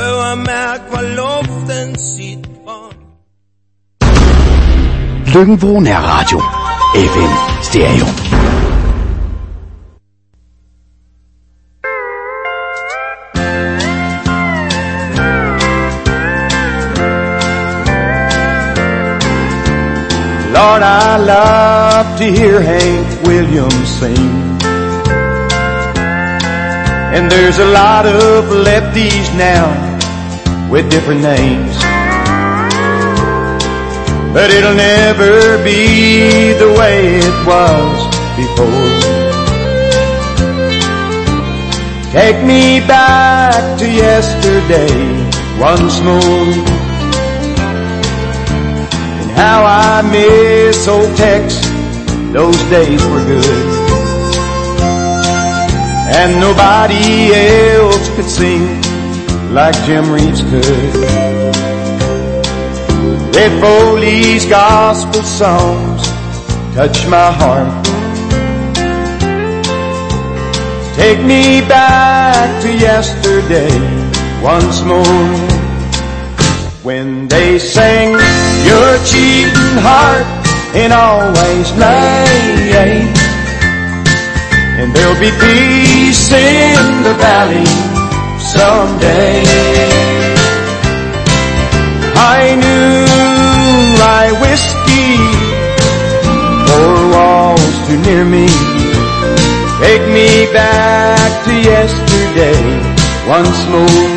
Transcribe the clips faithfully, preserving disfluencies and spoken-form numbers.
prøv at mærke, hvor luften sit for. Lykken er radio. F M Stereo. Lord, I love to hear Hank Williams sing. And there's a lot of lefties now with different names, but it'll never be the way it was before. Take me back to yesterday once more, and how I miss old Tex, those days were good. And nobody else could sing like Jim Reeves could. Ed Foley's gospel songs touch my heart. Take me back to yesterday once more, when they sang your cheating heart ain't always late, and there'll be peace in the valley someday. High noon, rye whiskey, four walls too near me. Take me back to yesterday once more.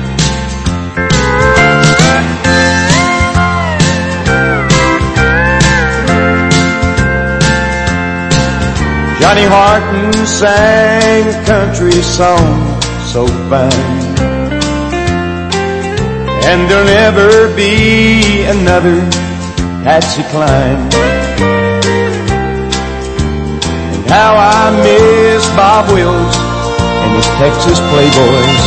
Johnny Horton sang a country song so fine, and there'll never be another Patsy Cline. And how I miss Bob Wills and his Texas Playboys.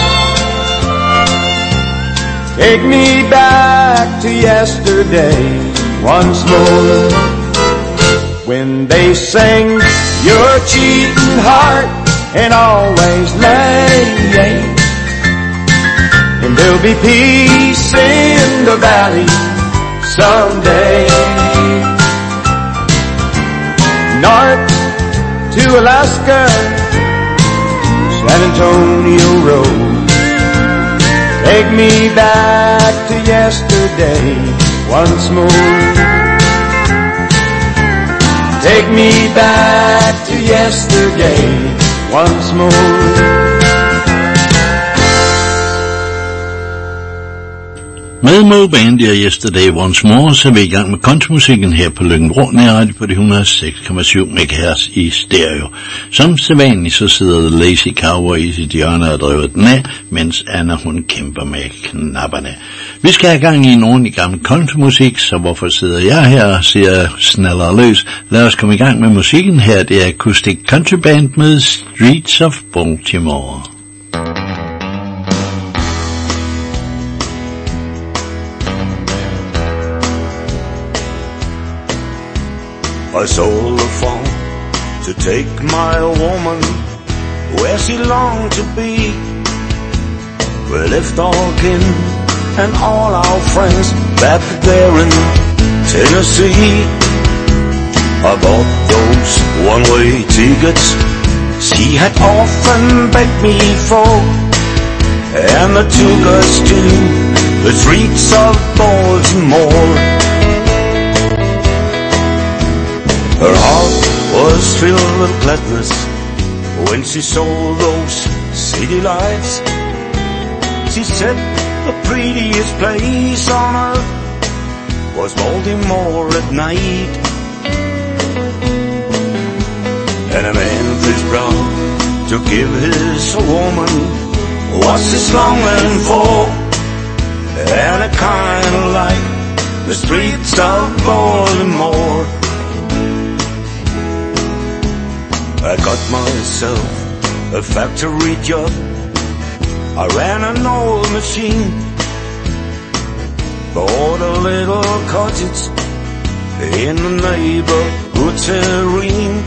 Take me back to yesterday once more, when they sang your cheating heart ain't always late, and there'll be peace in the valley someday. North to Alaska, San Antonio Road. Take me back to yesterday once more. Take me back to yesterday once more. Med Moband og Yesterday Once More, så er vi i gang med countrymusikken her på Løkken Nærradio på de et hundrede og seks komma syv megahertz i stereo. Som sædvanligt så sidder The Lazy Cowboy i sit hjørne og driver den af, mens Anna hun kæmper med knapperne. Vi skal have gang i en ordentlig gammel countrymusik, så hvorfor sidder jeg her og siger snallere løs? Lad os komme i gang med musikken her. Det er Acoustic Country Band med Streets of Baltimore. I sold the farm to take my woman where she longed to be. We left our kin and all our friends back there in Tennessee. I bought those one-way tickets she had often begged me for, and I took us to the streets of Baltimore. Her heart was filled with gladness when she saw those city lights. She said the prettiest place on earth was Baltimore at night. And a man is proud to give his woman what she's longing for, and a kind of like the streets of Baltimore. I got myself a factory job. I ran an old machine, bought a little cottage in the neighborhood serene.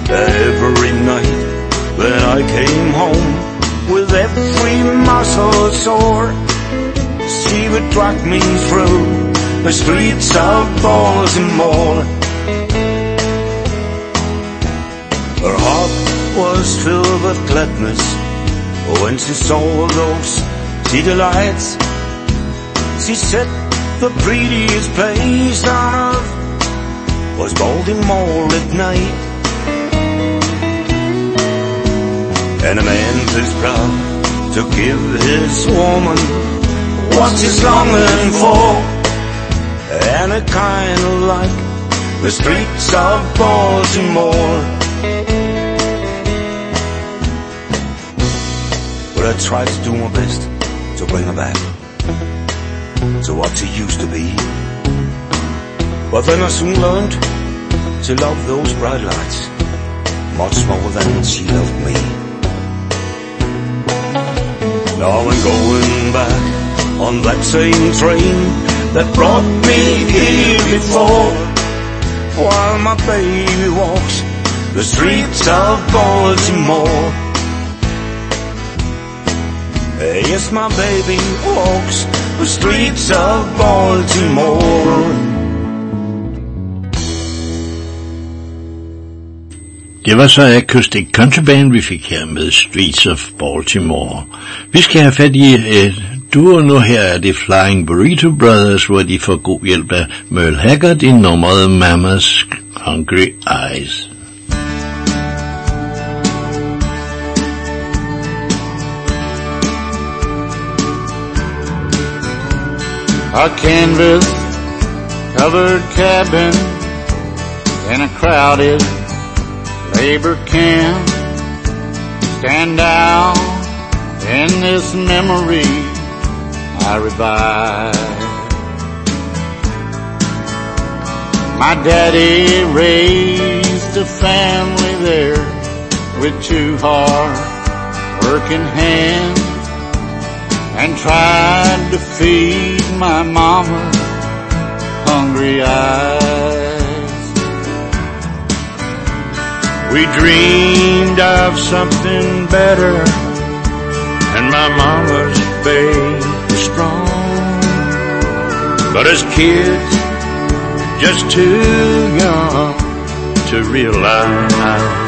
Every night when I came home, with every muscle sore, she would drag me through the streets of Baltimore. Her heart was filled with gladness when she saw those city lights. She said the prettiest place on earth was Baltimore at night. And a man is proud to give his woman what he's longing for, and a kind of like the streets of Baltimore. But I tried to do my best to bring her back to what she used to be. But then I soon learned to love those bright lights much more than she loved me. Now I'm going back on that same train that brought me here before, while my baby walks the streets of Baltimore. Yes, my baby walks the streets of Baltimore. Det var så Acoustic Country Band, vi fik her med Streets of Baltimore. Vi skal have fat i et duo nu. Her er det Flying Burrito Brothers, hvor de får god hjælp af Merle Haggard i nummeret Mama's Hungry Eyes. A canvas covered cabin in a crowded labor camp, stand out in this memory I revive. My daddy raised a family there with two hard working hands, and tried to feed my mama hungry eyes. We dreamed of something better, and my mama's faith was strong. But as kids, just too young to realize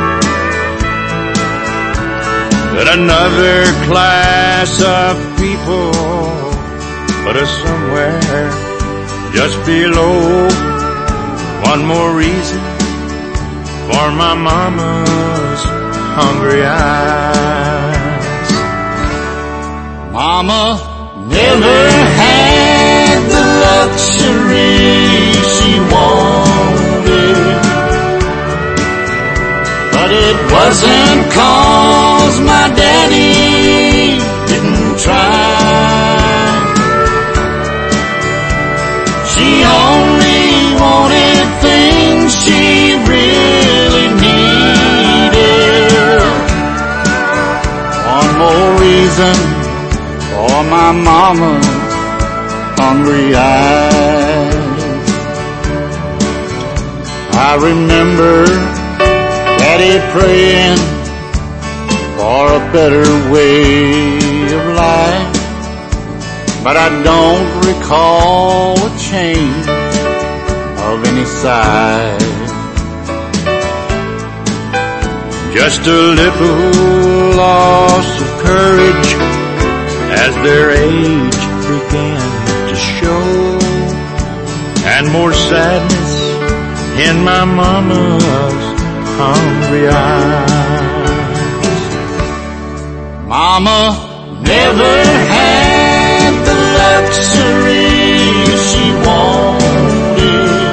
that another class of people put us somewhere just below. One more reason for my mama's hungry eyes. Mama never had the luxury she wanted, but it wasn't 'cause my daddy didn't try. She only wanted things she really needed. One more reason for my mama's hungry eyes. I remember Daddy praying for a better way of life, but I don't recall a change of any size. Just a little loss of courage as their age began to show, and more sadness in my mama's hungry eyes. Mama never had the luxury she wanted,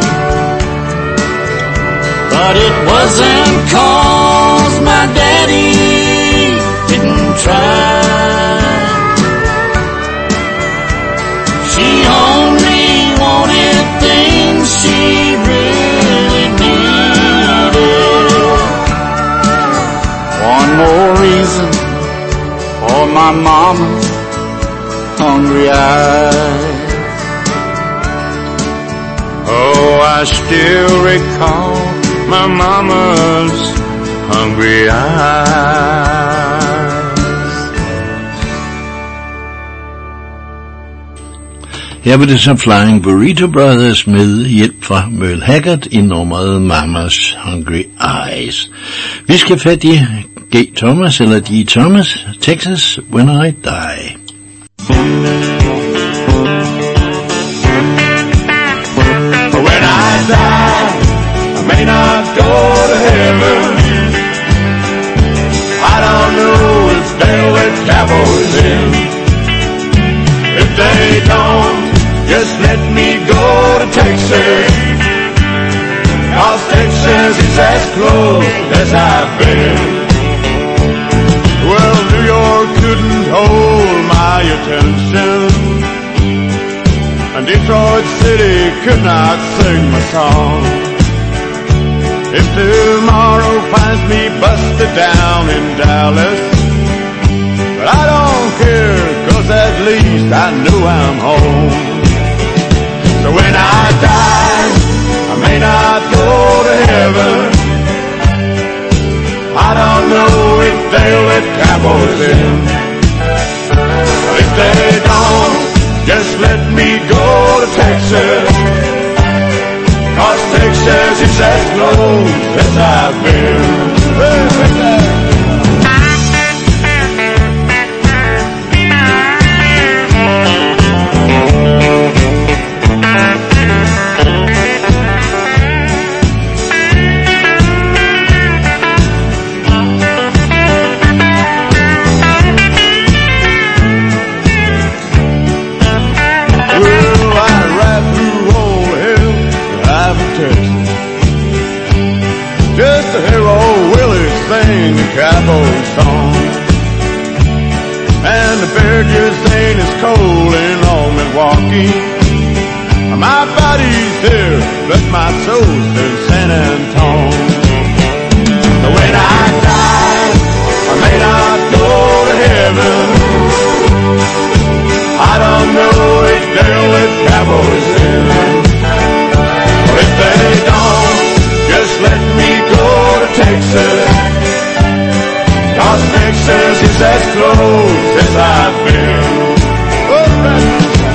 but it wasn't 'cause my daddy didn't try. She only wanted things she really needed. One more reason for my mama's hungry eyes. Oh, I still recall my mama's hungry eyes. Her var det så Flying Burrito Brothers med hjælp fra Merle Haggard i nummeret Mama's Hungry Eyes. Vi skal fat i G. Thomas, eller D. Thomas, Texas When I Die. When I die, I may not go to heaven. I don't know if they'll let cowboys in. If they don't, just let me go to Texas, 'cause Texas is as close as I've been. Well, New York couldn't hold my attention, and Detroit City could not sing my song. If tomorrow finds me busted down in Dallas, but I don't care, 'cause at least I know I'm home. So when I die, I may not go to heaven. I don't know if they'll let cowboys in. If they don't, just let me go to Texas, 'cause Texas is as close as I've been. Hey, Texas. Sing a cowboy song, and the bear just ain't as cold in old Milwaukee. My body's here, but my soul's in San Antone. So when I die, I may not go to heaven. I don't know if they'll let cowboys in. But if they don't, just let me go to Texas, 'cause Texas is as close as I've been. Oh, right.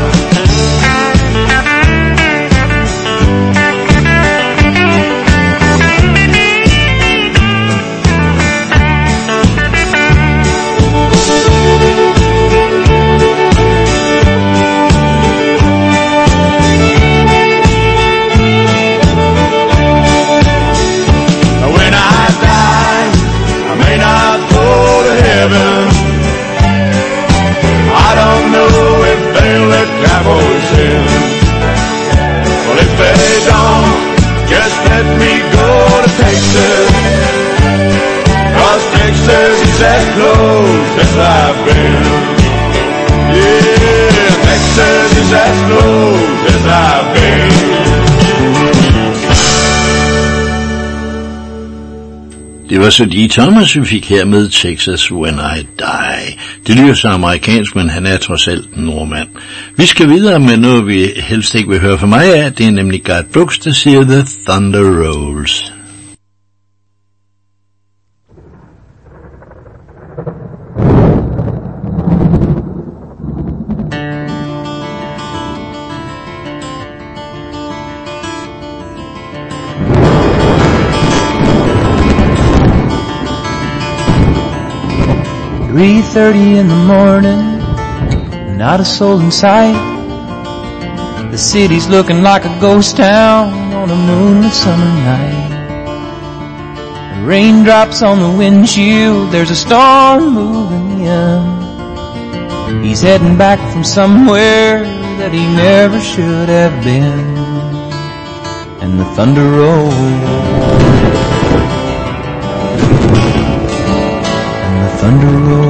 I don't know if they'll let cowboys in. Well, if they don't, just let me go to Texas, 'cause Texas is as close as I've been. Yeah, Texas is as close as I've been. Det var så D. Thomas, vi fik her med Texas When I Die. Det lyder så amerikansk, men han er trods alt en nordmand. Vi skal videre med noget, vi helst ikke vil høre fra mig af. Det er nemlig Garth Brooks, der siger The Thunder Rolls. three thirty in the morning, not a soul in sight. The city's looking like a ghost town on a moonlit summer night. The raindrops on the windshield, there's a storm moving in. He's heading back from somewhere that he never should have been. And the thunder rolls, thunder roll.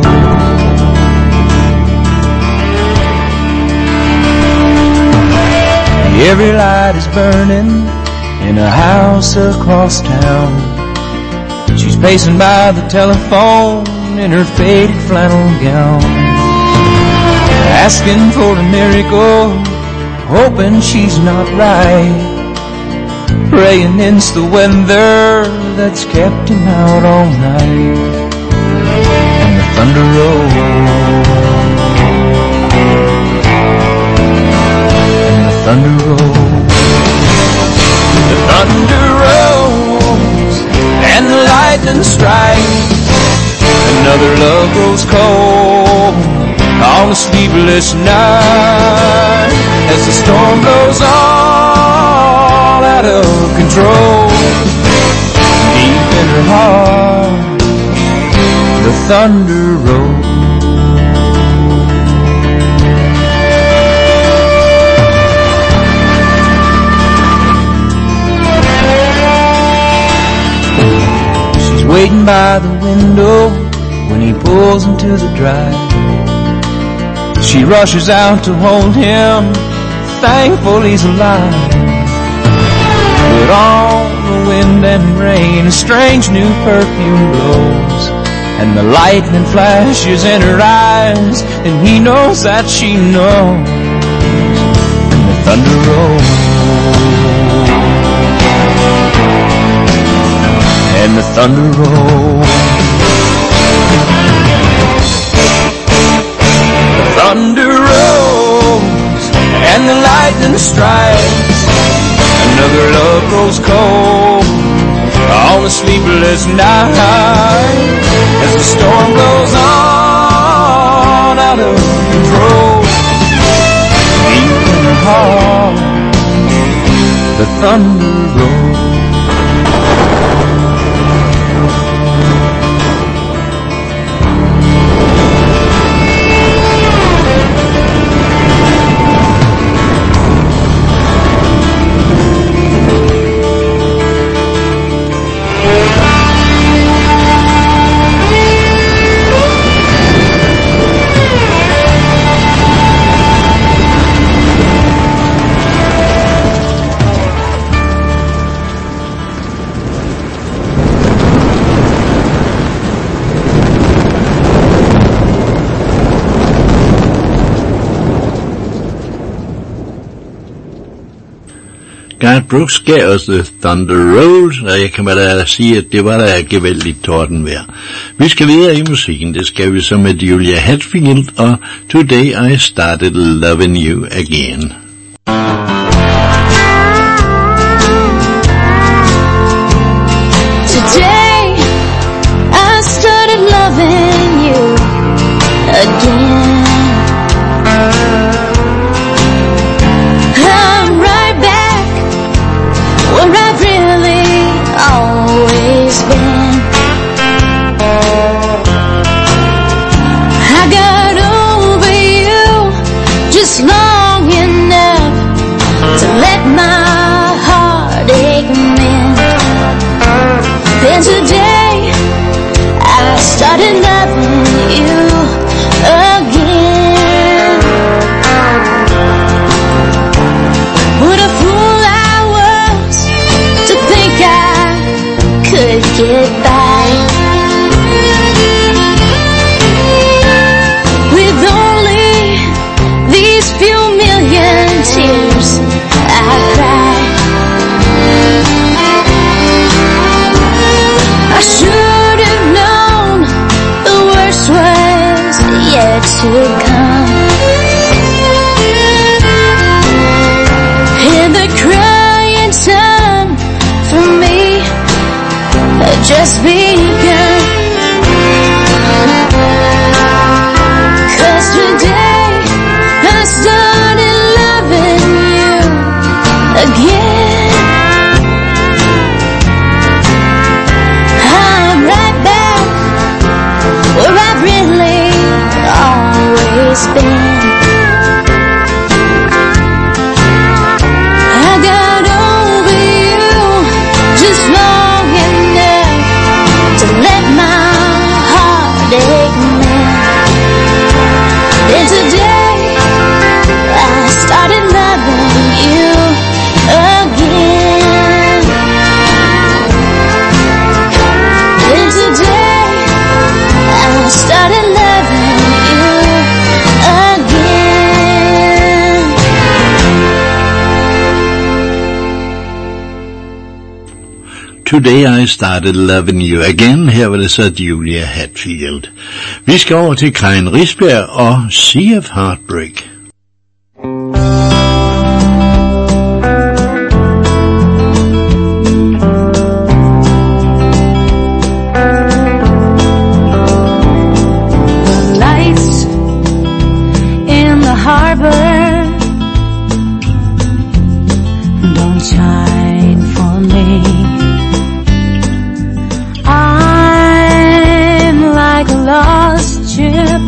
Every light is burning in a house across town. She's pacing by the telephone in her faded flannel gown, asking for a miracle, hoping she's not right, praying it's the weather that's kept him out all night. Thunder rolls, love grows cold on a sleepless night as the storm blows all out of control. Deep in her heart, the thunder rolls. She's waiting by the window when he pulls into the drive. She rushes out to hold him, thankful he's alive. But on the wind and rain, a strange new perfume blows, and the lightning flashes in her eyes, and he knows that she knows, and the thunder rolls, and the thunder rolls. Thunder rolls and the lightning strikes. Another love grows cold on a sleepless night as the storm goes on out of control. Deep in her heart, the thunder rolls. Garth Brooks gav os The Thunder Rolls, og jeg kan bare sige, at det var da gevaldigt tordenvejr. Vi skal videre i musikken, det skal vi så med Julia Hatfield og Today I Started Loving You Again. Today I started loving you again. Long enough to let my heart ache mend. Then today I started loving you again. What a fool I was to think I could get by with only these few million tears I cry. I should have known the worst was yet to come. And the crying time for me had just begun. 'Cause today I started loving you again. I'm right back where I've really always been. I got over you just long enough to let my heart ache mend. Then today I started loving you again. Then today I started loving you again. Today I Started Loving You Again. Her var det så Julia Hatfield. Vi skal over til Karin Risberg og Sea of Heartbreak. harbor don't shine for me. I'm like a lost ship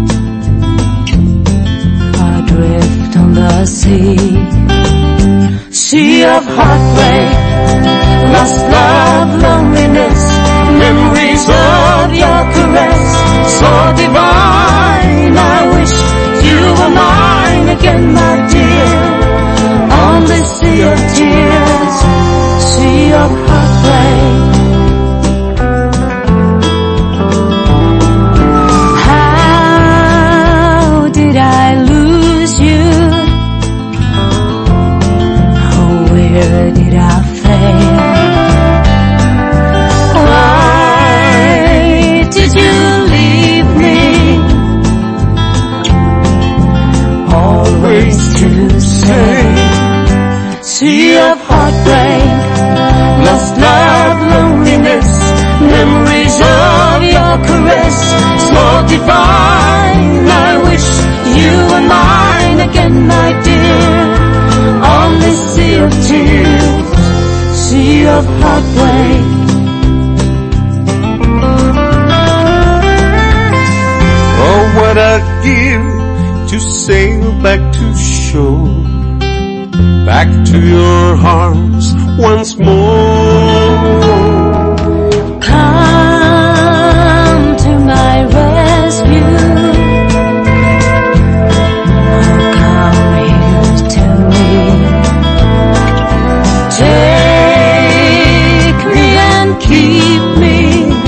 adrift on the sea. Sea of heartbreak, lost love, loneliness, memories of your caress, so divine. I wish you were mine again, my dear, on this sea of tears, sea of heartbreak. How did I lose you? Oh, where did I fail? Why did you leave me? Always to say, sea of heartbreak, lost love, loneliness, memories of your caress, so divine. I wish you were mine again, my dear, on this sea of tears, sea of heartbreak. Oh, what I'd give to sail back to shore, back to your arms once more. Come to my rescue. Oh, come here to me. Take me and keep me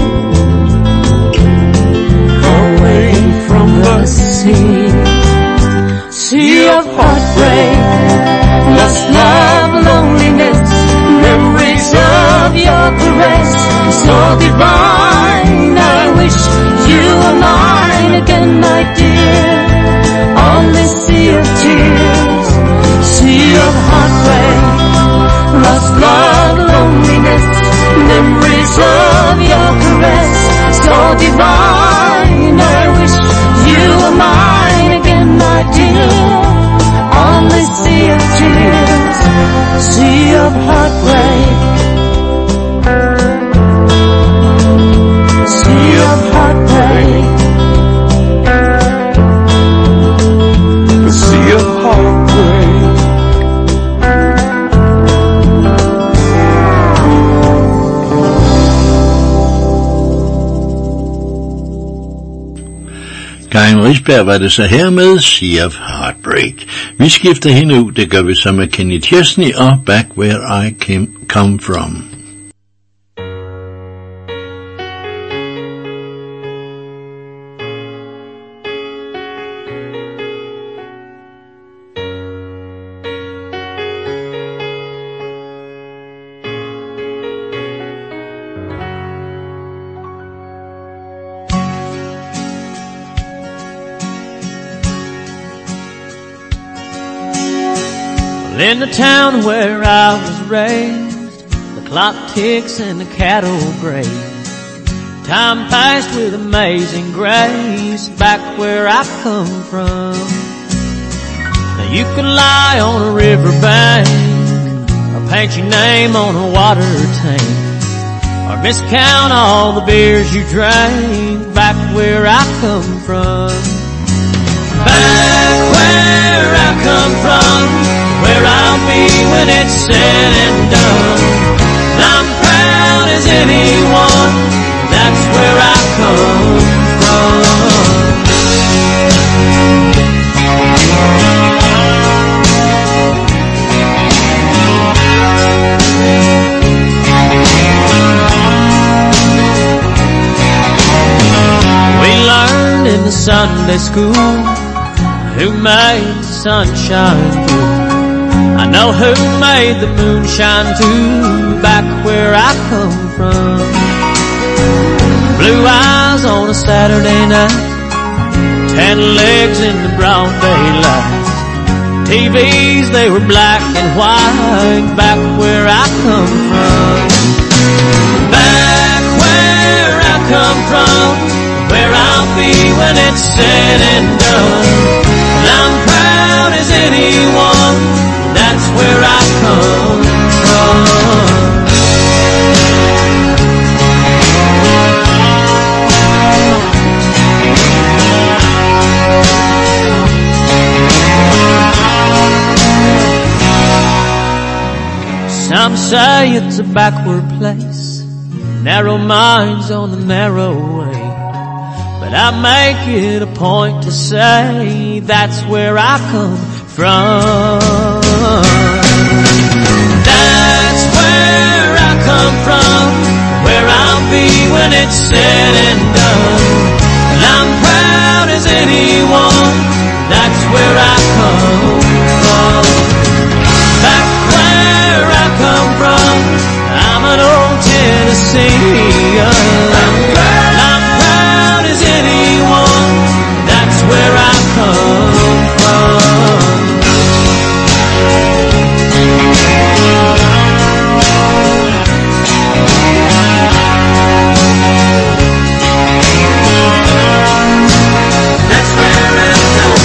away from the sea. Sea of heartbreak, lost love, loneliness, memories of your caress, so divine. I wish you were mine again, my dear, on this sea of tears, sea of heartbreak, lost love, loneliness, memories of your caress, so divine. I wish you were mine again, my dear, on this sea of tears, sea of heartbreak, sea of heartbreak, The sea of heartbreak. Karin Risberg var det så her med Sea of Heartbreak. Vi skifter hende ud, det gør vi så med Kenny Chesney og Back Where I Came, Come From. In the town where I was raised, the clock ticks and the cattle graze. Time passed with amazing grace back where I come from. Now you could lie on a riverbank or paint your name on a water tank or miscount all the beers you drank back where I come from. Back where I come from, where I'll be when it's said and done. And I'm proud as anyone, that's where I come from. We learned in the Sunday school who made the sunshine through. I know who made the moonshine too, back where I come from. Blue eyes on a Saturday night, tan legs in the broad daylight. T Vs, they were black and white, back where I come from. Back where I come from, where I'll be when it's said and done. And I'm proud Some say it's a backward place, narrow minds on the narrow way. But I make it a point to say that's where I come from. That's where I come from, where I'll be when it's said and done. And I'm proud as anyone, that's where I come from. Back where I come from, I'm an old Tennessean. I'm proud, I'm proud as anyone, that's where I come from. That's where I come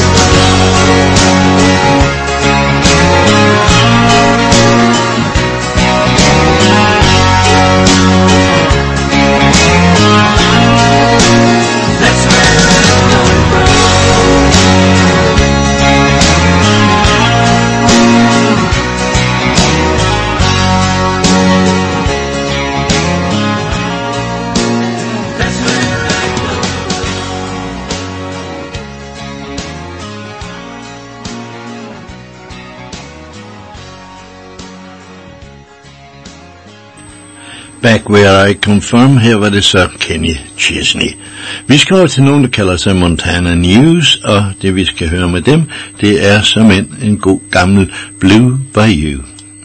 Back Where I Come From. Her var det så Kenny Chesney. Vi skal over til nogen, der kalder sig Montana News, og det vi skal høre med dem, det er som en, en god gammel Blue Bayou.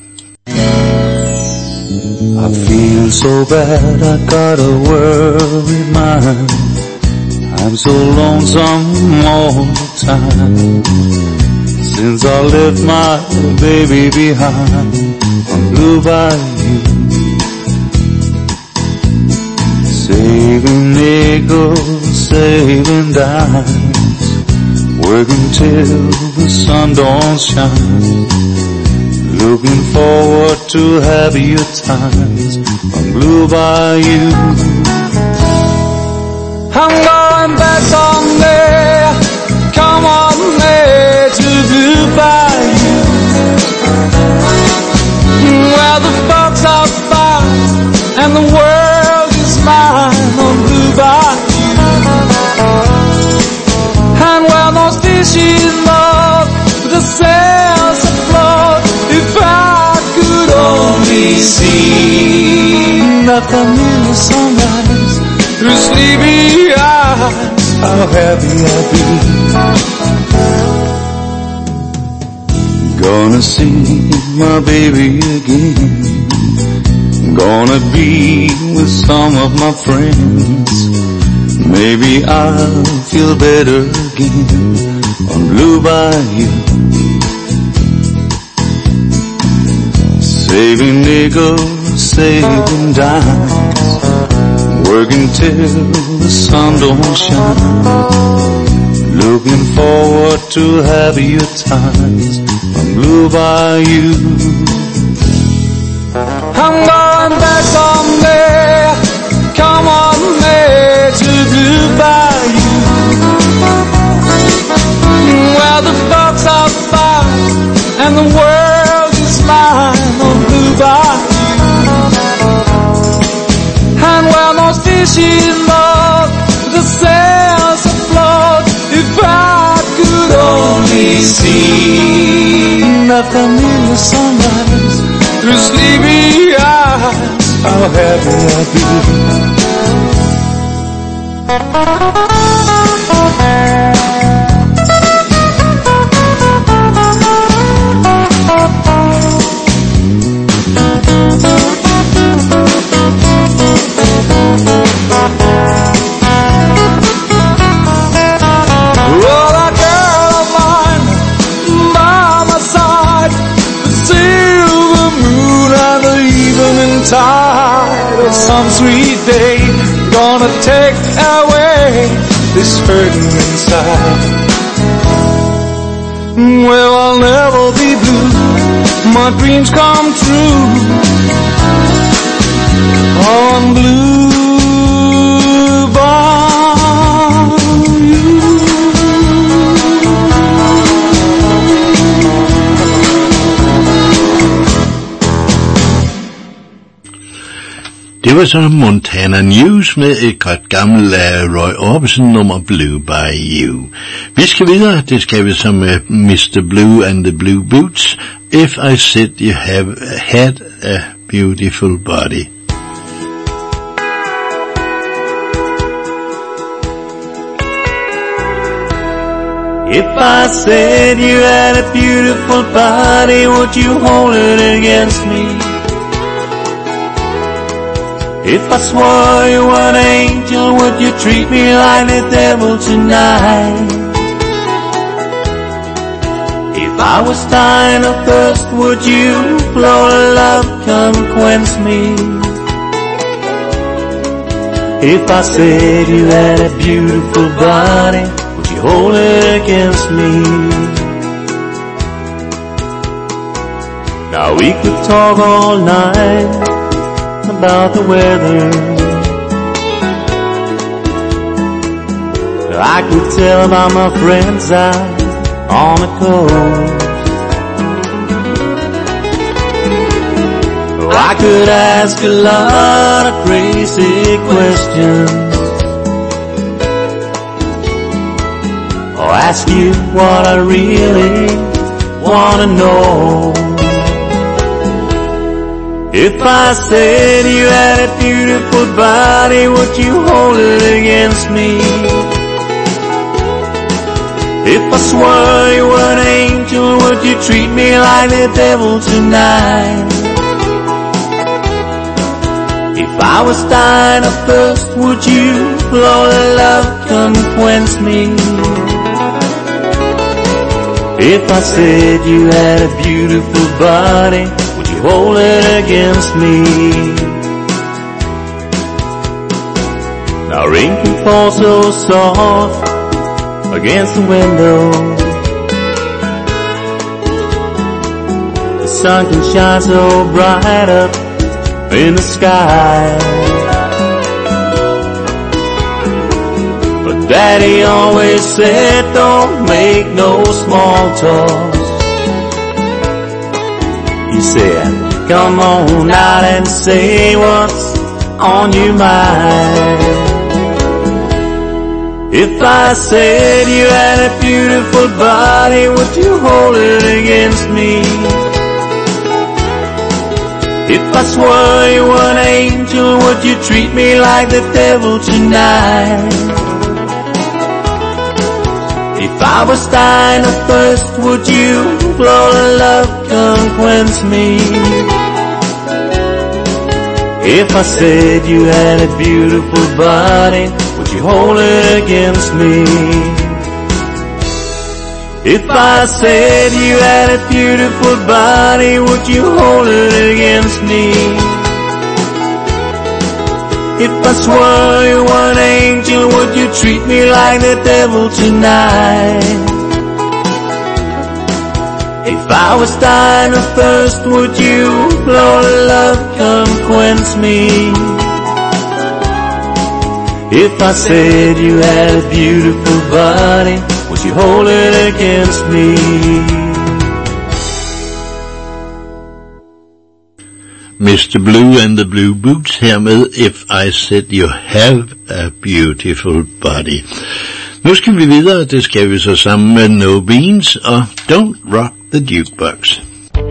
I feel so bad, I got a worried mind. I'm so lonesome all the time. Since I left my baby behind on Blue Bayou. Saving nickels, saving dimes, working till the sun don't shine. Looking forward to happier times on Blue Bayou. I'm going back someday, come on me to Blue Bayou, where the folks are fine and the world is mine on Blue Bayou, and where those fishes love the sails afloat. If I could only see the familiar sunrise through sleepy eyes, how happy I'd be. Gonna see my baby again, gonna be with some of my friends. Maybe I'll feel better again on Blue Bayou. Saving nickels, saving dimes, working till the sun don't shine. Looking forward to happier times on Blue Bayou. I'm going back someday, come on me to Blue Bayou, where the folks are fine and the world is mine on Blue Bayou, and where those fishes love the sails afloat. If I could only see the familiar sunrise through sleepy eyes, how happy I'd be. Tide of some sweet day, gonna take away this hurting inside. Well, I'll never be blue, my dreams come true on Blue Bayou. Det var så Montana News med et godt gammelt uh, Roy Orbison nummer Blue by You. Vi skal videre, det skal vi som uh, mister Blue and the Blue Boots. If I said you have had a beautiful body. If I said you had a beautiful body, would you hold it against me? If I swore you were an angel, would you treat me like the devil tonight? If I was dying of thirst, would you blow a love, come quench me? If I said you had a beautiful body, would you hold it against me? Now we could talk all night about the weather. I could tell about my friends out on the coast. Oh, I could ask a lot of crazy questions, or ask you what I really wanna know. If I said you had a beautiful body, would you hold it against me? If I swore you were an angel, would you treat me like the devil tonight? If I was dying of thirst, would you blow the love, come quench me? If I said you had a beautiful body, would you hold it against me? Now rain can fall so soft against the window, the sun can shine so bright up in the sky, but Daddy always said don't make no small talk. He said come on out and say what's on your mind. If I said you had a beautiful body, would you hold it against me? If I swore you were an angel, would you treat me like the devil tonight? If I was dying of thirst, would you blow the love, come quench me? If I said you had a beautiful body, would you hold it against me? If I said you had a beautiful body, would you hold it against me? If I swore you were an angel, would you treat me like the devil tonight? If I was dying of thirst, would you blow love, come quench me? If I said you had a beautiful body, would you hold it against me? mister Blue and the Blue Boots her med If I Said You Have a Beautiful Body. Nu skal vi videre, det skal vi så sammen med No Beans og Don't Rock the Jukebox.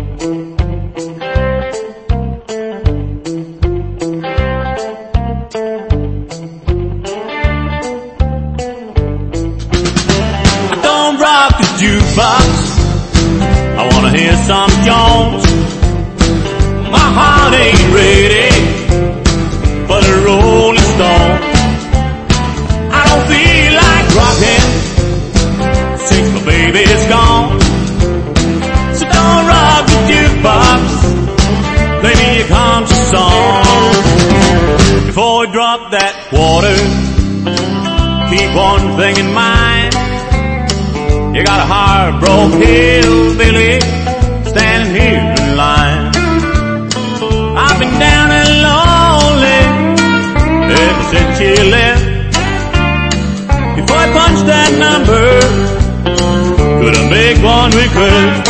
Don't rock the jukebox, I wanna hear some Jones. My heart ain't ready for the Rolling Stone. I don't feel like rocking since my baby's gone. So don't rock the jukebox, play me a country song. Before we drop that quarter, keep one thing in mind. You got a heartbroken hillbilly standing here in line. I've been down and lonely ever since you left. Before I punch that number, could I make one request?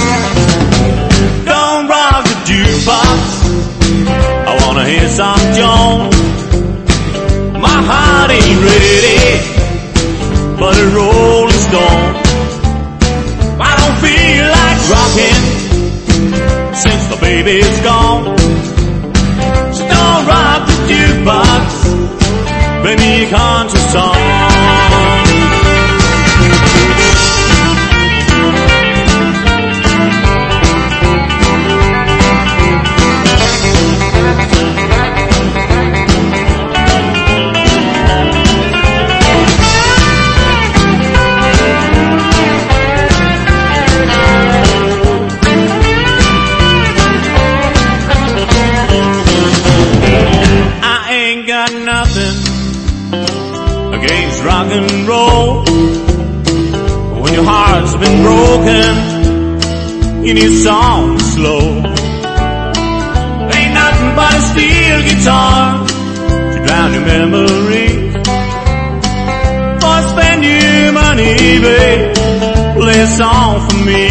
Don't rock the jukebox, I wanna hear some Jones. but a rolling stone. I don't feel like rocking since the baby's gone. So don't rock the jukebox, play me a country song. Against rock and roll, when your heart's been broken, you need songs slow. Ain't nothing but a steel guitar to drown your memories. Or spend your money, babe, play a song for me.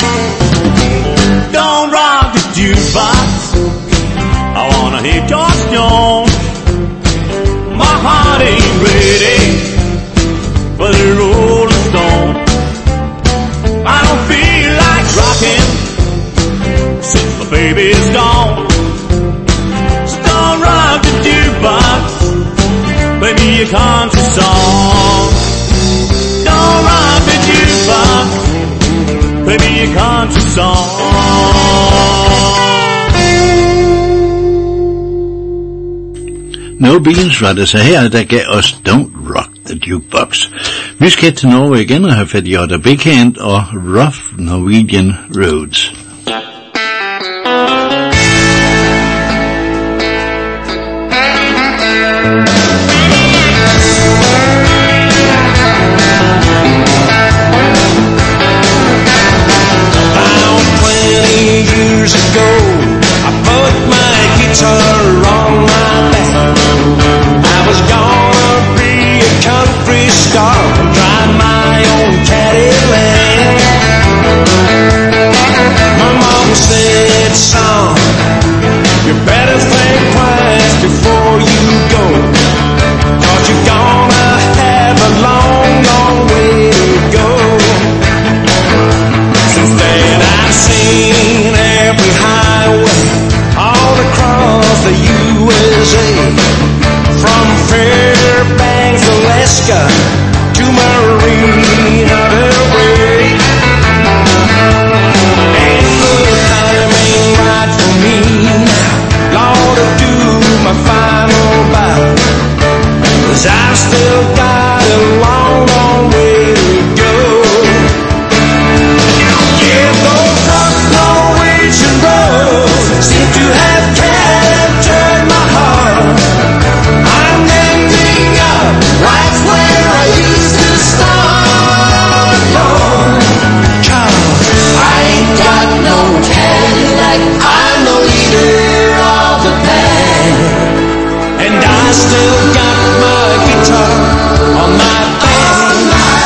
Don't rock the jukebox, I wanna hear George Jones. My heart ain't ready for the Rolling Stone. I don't feel like rocking since the baby's gone. So don't rock the jukebox, play me a country song. Don't rock the jukebox, play me a country song. No Beans var det så her, der gav os Don't Rock the Jukebox. Vi skal til Norge igen og have fat i Otter Big Hand og Rough Norwegian Roads. About twenty years ago, I put my guitar on my back. I was gonna be a country star, drive my own Cadillac. My mom said, son, you better think twice before you go, 'cause you're gonna have a long, long way to go. Since then I've seen every highway all across the U S A, from Fairbanks, Alaska to Marina Del Rey. And the time ain't right for me now, Lord, to do my final bow, 'cause I've still got a long, long way to go. Yeah, those rough Norwegian roads seem to have captured my heart. I'm ending up right where I used to start, Lord, 'cause I ain't got no Cadillac, I'm the leader of the band, and I still got my guitar on my back. On my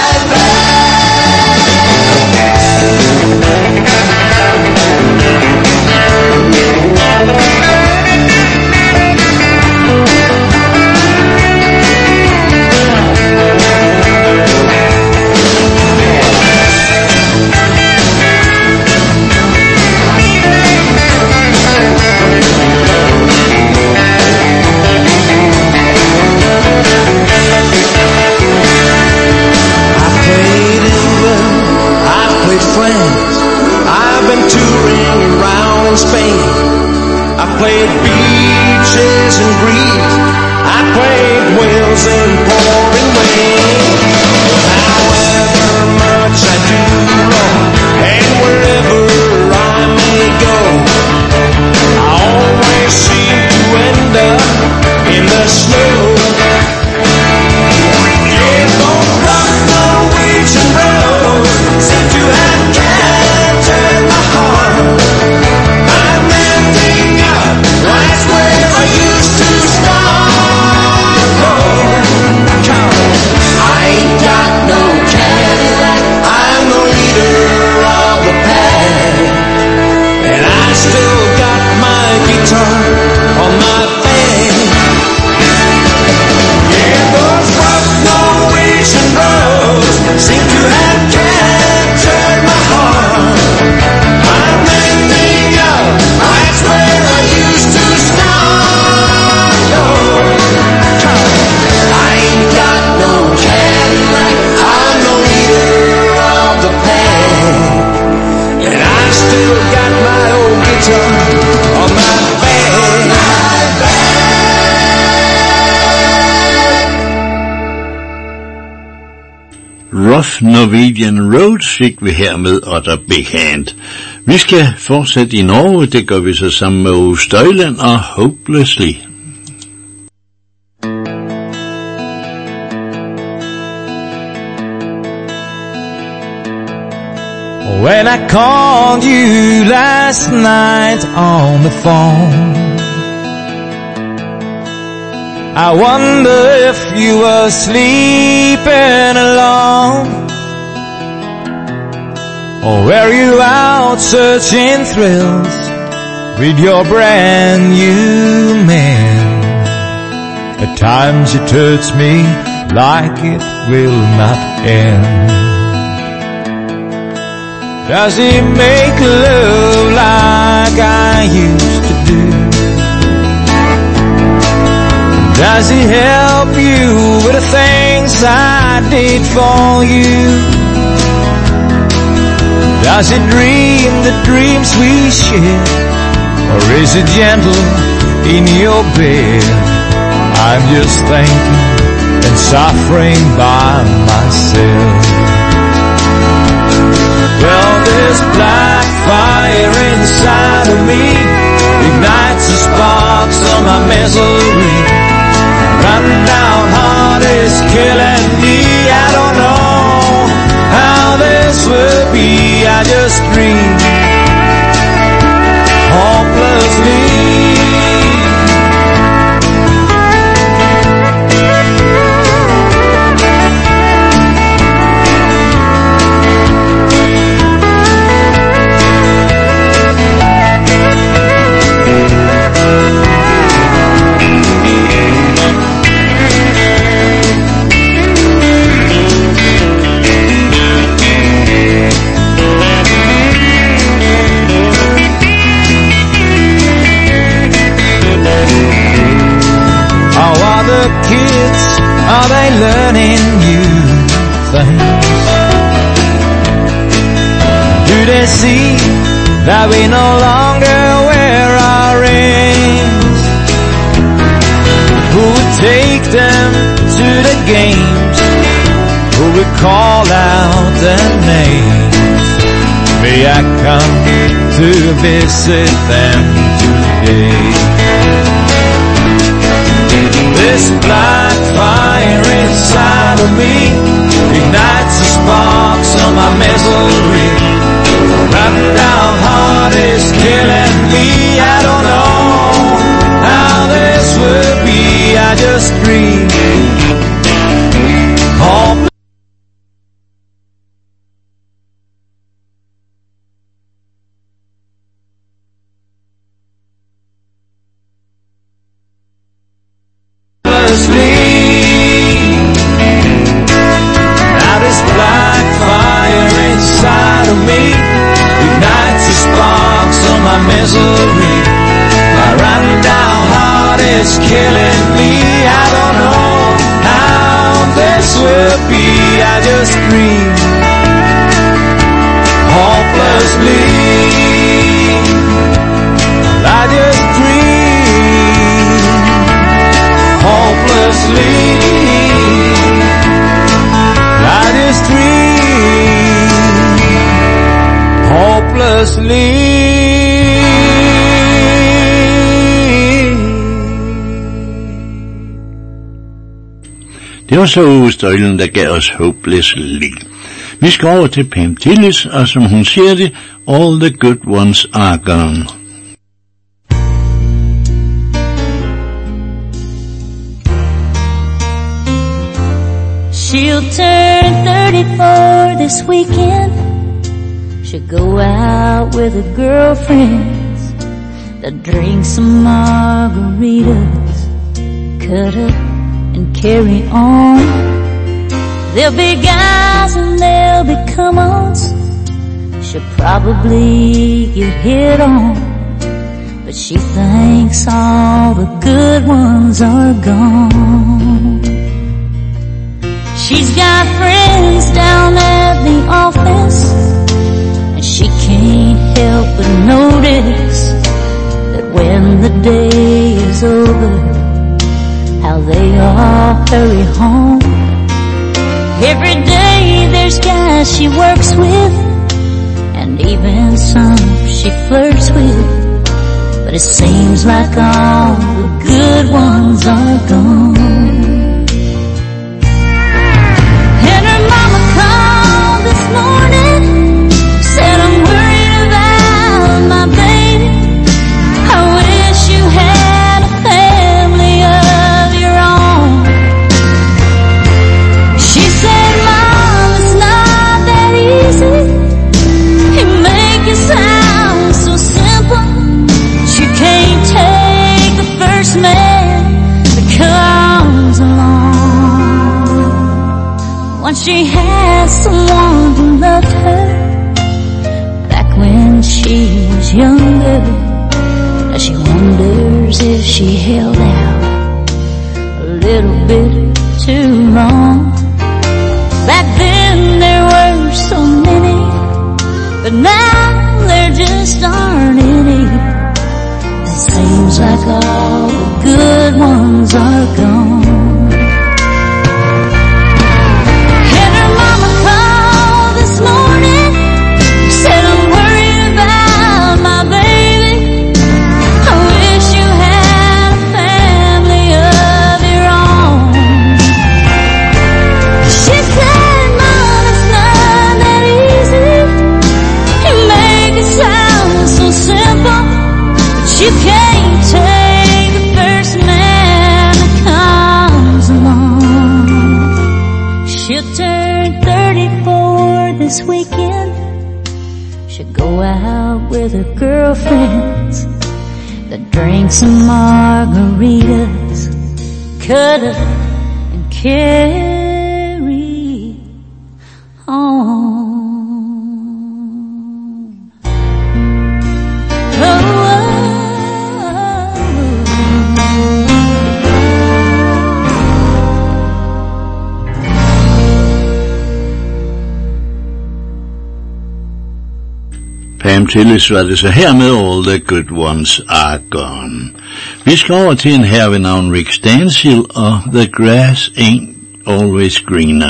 France, I've been touring around in Spain. I played beaches in Greece, I played Wales in pouring rain. However much I do wrong, and wherever I may go, I always seem to end up in the snow. Yeah, those rough Norwegian roads seem to have captured my heart. I'm ending up right where I used to start, Lord, 'cause I ain't Rough Norwegian Road fik vi her med Other Big Hand. Vi skal fortsætte i Norge, det gør vi så sammen med Ove Støjland og Hopelessly. When I called you last night on the phone, I wonder if you were sleeping alone, or were you out searching thrills with your brand new man? At times it hurts me like it will not end. Does he make love like I used to do? Does he help you with the things I did for you? Does he dream the dreams we share? Or is he gentle in your bed? I'm just thinking and suffering by myself. Well, this black fire inside of me ignites the sparks of my misery. Run down heart is killing me. I don't know how this will be. I just dream hopelessly. Kids, are they learning new things? Do they see that we no longer wear our rings? Who would take them to the games? Who would call out their names? May I come to visit them today? This black fire inside of me ignites the sparks of my misery. Run down heart is killing me. I don't know how this will be. I just dream hopelessly. Now this black fire inside of me ignites the sparks of my misery. My run down heart is killing me. I don't know how this will be. I just dream hopelessly. I just dream hopelessly. I just dream hopelessly. Det var så Ove Støjlen, der gav os Hopelessly. Vi skal over til Pam Tillis, og som hun siger det, all the good ones are gone. She'll turn thirty-four this weekend. She'll go out with her girlfriends. They'll drink some margaritas, cut up and carry on. There'll be guys and there'll be come-ons. She'll probably get hit on, but she thinks all the good ones are gone. She's got friends down at the office, and she can't help but notice that when the day is over, how they all hurry home. Every day there's guys she works with, and even some she flirts with, but it seems like all the good ones are gone. And her mama called this morning, said I'm worried about my baby. I wish you had a family of your own. She said, Mom, it's not that easy. You make it sound so simple, but you can't take the first man that comes along. Once she had someone who loved her, back when she was younger. Now she wonders if she held out a little bit too long. Back then there were so many, but now there just aren't any. It seems like all the good ones are gone. And her mama called this morning, said I'm worried about my baby. I wish you had a family of your own. She said, Mom, it's not that easy. You make it sound so simple, but you can't take the first man that comes along. She'll turn thirty-four this weekend. She'll go out with her girlfriends that drink some margaritas, cuddle and carry on. Oh, Pam Tillis var det så her med All the Good Ones Are Gone. Vi skal over til en herre ved navn Rick Stanfill og The Grass Ain't Always Greener.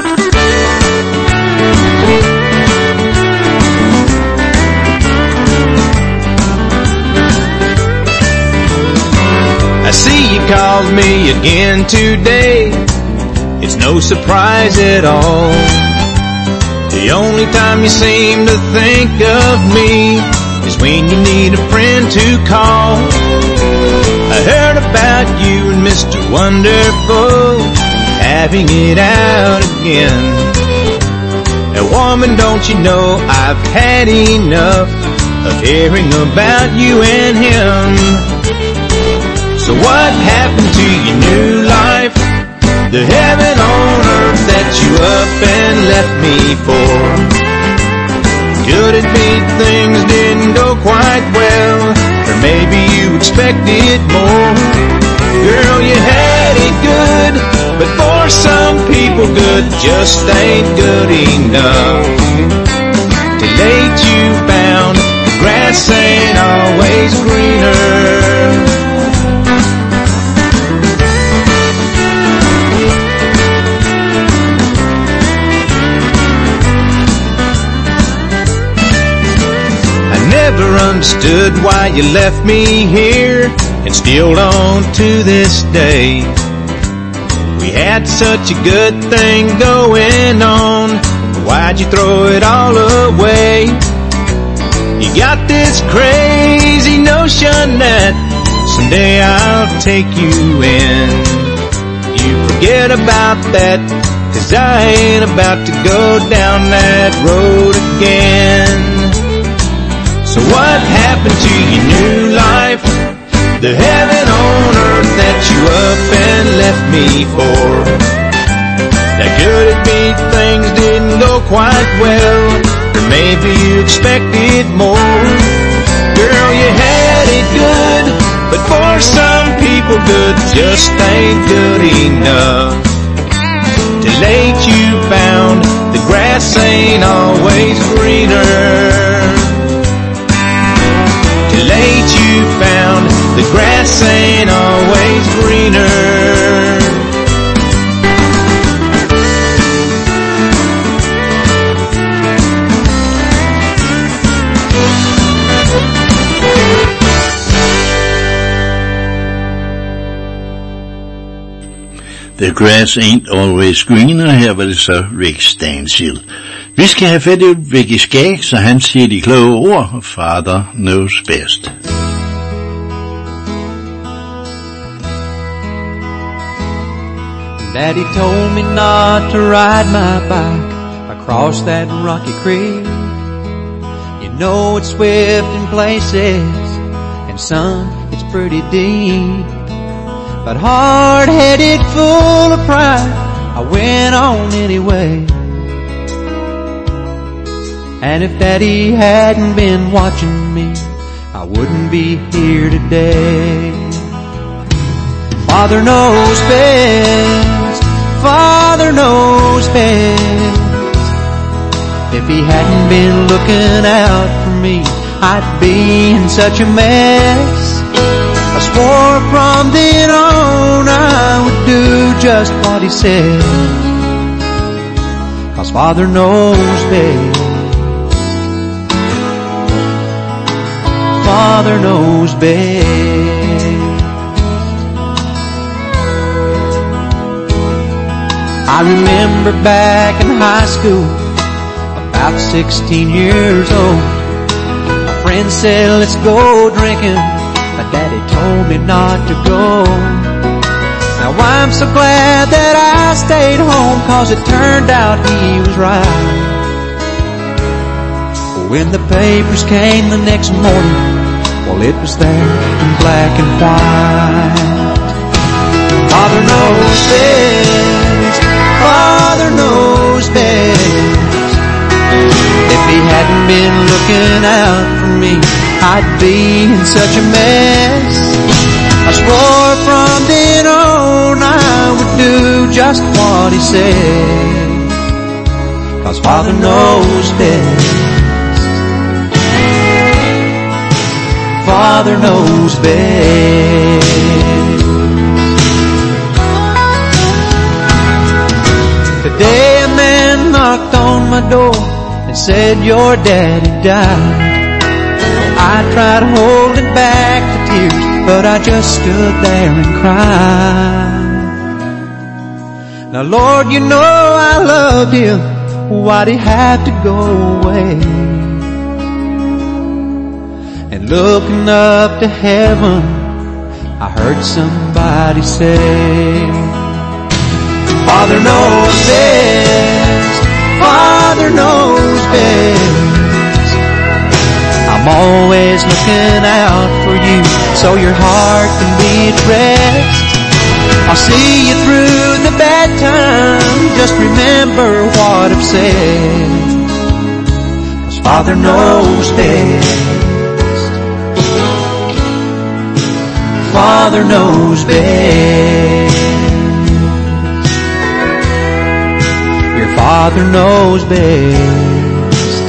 I see you called me again today. It's no surprise at all. The only time you seem to think of me is when you need a friend to call. I heard about you and Mister Wonderful having it out again. Now woman, don't you know I've had enough of hearing about you and him. So what happened to your new life? The heaven on earth that you up and left me for? Could it be things didn't go quite well? Or maybe you expected more? Girl, you had it good, but for some people good just ain't good enough. Too late you found the grass ain't always greener. Never understood why you left me here, and still don't to this day. We had such a good thing going on, why'd you throw it all away? You got this crazy notion that someday I'll take you in. You forget about that, 'cause I ain't about to go down that road again. So what happened to your new life? The heaven on earth that you up and left me for? Now could it be things didn't go quite well? Or maybe you expected more? Girl, you had it good, but for some people good just ain't good enough. Too late you found the grass ain't always greener. Late you found the grass ain't always greener. The grass ain't always green, og her var det så Rick Stanfield. Vi skal have fat i Ricky Skaggs, så han siger de kloge ord, Father knows best. Daddy told me not to ride my bike across that rocky creek. You know it's swift in places, and son, it's pretty deep. But hard-headed, full of pride, I went on anyway. And if Daddy hadn't been watching me, I wouldn't be here today. Father knows best, Father knows best. If he hadn't been looking out for me, I'd be in such a mess. I swore from then on I would do just what he said, 'cause Father knows best. Father knows best. I remember back in high school, about sixteen years old, my friend said, let's go drinking, but Daddy told me not to go. Now I'm so glad that I stayed home, 'cause it turned out he was right. When the papers came the next morning, well, it was there in black and white. Father knows best, Father knows best. If he hadn't been looking out for me, I'd be in such a mess. I swore from then on I would do just what he said, 'cause Father knows best. Father knows best. Today a man knocked on my door and said your daddy died. I tried holding back the tears, but I just stood there and cried. Now Lord, you know I loved him, why'd he have to go away? And looking up to heaven, I heard somebody say, Father knows best, Father knows best. I'm always looking out for you, so your heart can be at rest. I'll see you through the bad times, just remember what I've said, 'cause Father knows best. Father knows best. Your Father knows best.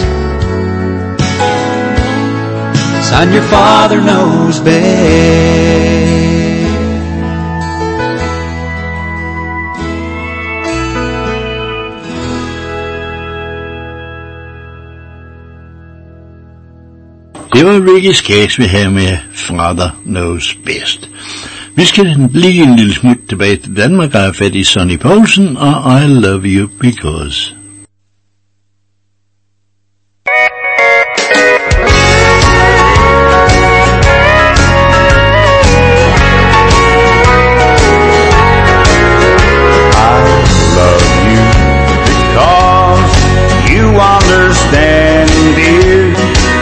Son, your Father knows best. Det var Ricky Skaggs, vi havde med Father knows best. Vi skal lige en lille smut tilbage til Danmark og have fat i Sonny Poulsen og I Love You Because. Understand, dear,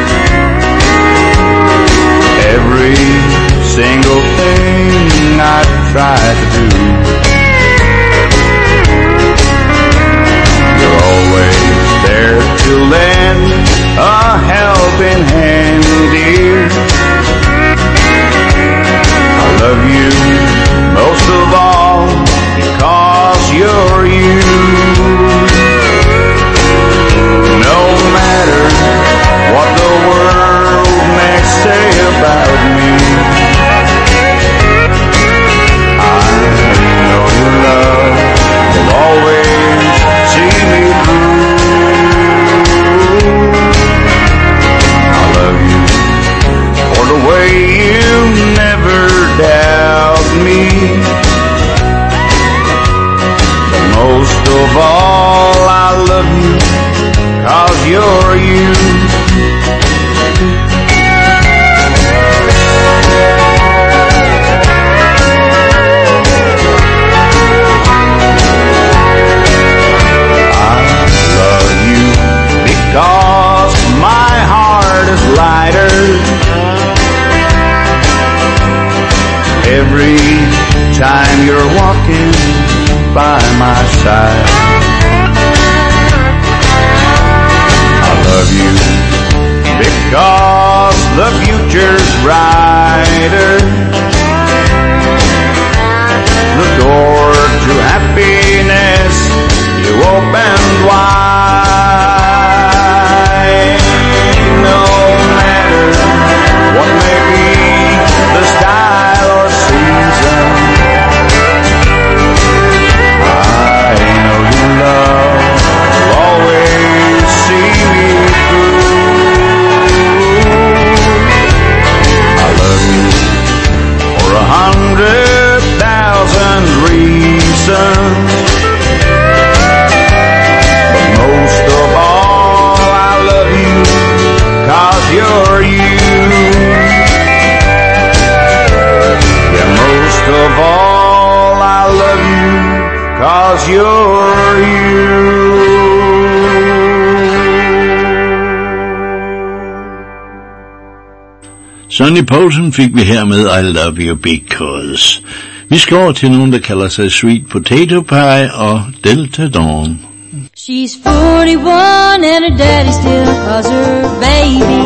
every single thing I try to do. You're every time you're walking by my side. I love you because the future's brighter. The door to happiness you opened wide. No matter what may be the style or season, I know your love will always see me through. I love you for a hundred thousand reasons, but most of all I love you 'cause you're you. Yeah, most of all I love you 'cause you're you. Sonny Poulsen fik vi her med I Love You Because. Vi skal over til nogen, der kalder sig Sweet Potato Pie og Delta Dawn. She's forty-one and her daddy still calls her baby.